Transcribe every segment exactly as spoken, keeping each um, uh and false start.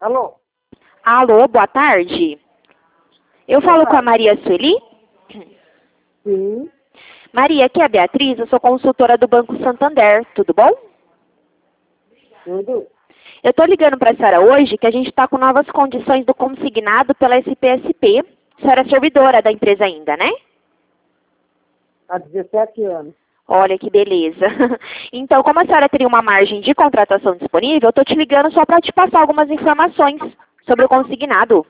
Alô? Alô, boa tarde. Eu Boa falo tarde. com a Maria Sueli? Sim. Maria, aqui é a Beatriz, eu sou consultora do Banco Santander, tudo bom? Tudo? Eu estou ligando para a senhora hoje que a gente está com novas condições do consignado pela S P S P. A senhora é servidora da empresa ainda, né? Há dezessete anos. Olha que beleza. Então, como a senhora teria uma margem de contratação disponível, eu estou te ligando só para te passar algumas informações sobre o consignado.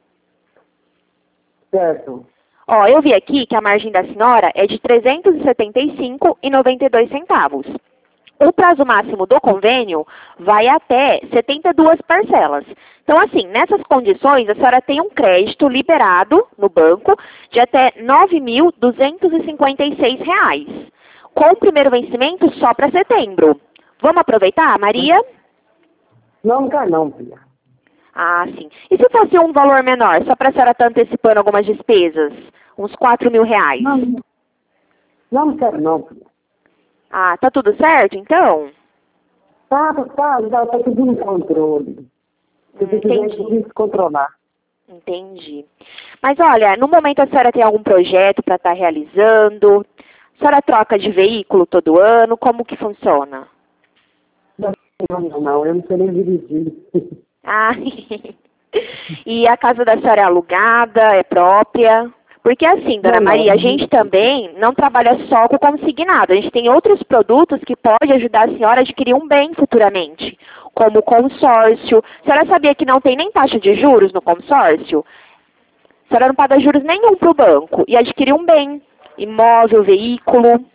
Certo. Ó, eu vi aqui que a margem da senhora é de trezentos e setenta e cinco reais e noventa e dois centavos. O prazo máximo do convênio vai até setenta e duas parcelas. Então, assim, nessas condições, a senhora tem um crédito liberado no banco de até nove mil duzentos e cinquenta e seis reais, com o primeiro vencimento só para setembro. Vamos aproveitar, Maria? Não, não quer não, filha. Ah, sim. E se fosse um valor menor, só para a senhora estar antecipando algumas despesas? Uns quatro mil reais? Não, não, não quero não, filha. Ah, tá tudo certo, então? Tá, tá, já tá tudo no controle. Se você quiser, Entendi. se controlar. Entendi. Mas olha, no momento a senhora tem algum projeto para estar realizando? A senhora troca de veículo todo ano? Como que funciona? Não, não, não, eu não sei nem dirigir. Ah, e a casa da senhora é alugada, é própria? Porque assim, dona Não, não. Maria, a gente também não trabalha só com consignado. A gente tem outros produtos que podem ajudar a senhora a adquirir um bem futuramente, como o consórcio. A senhora sabia que não tem nem taxa de juros no consórcio? A senhora não paga juros nenhum para o banco e adquirir um bem, imóvel, veículo.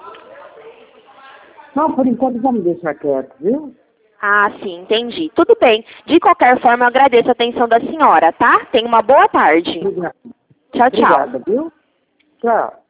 Não, por enquanto vamos deixar quieto, viu? Ah, sim, entendi. Tudo bem. De qualquer forma, eu agradeço a atenção da senhora, tá? Tenha uma boa tarde. Obrigada. Tchau, tchau. Obrigada, viu? Tchau.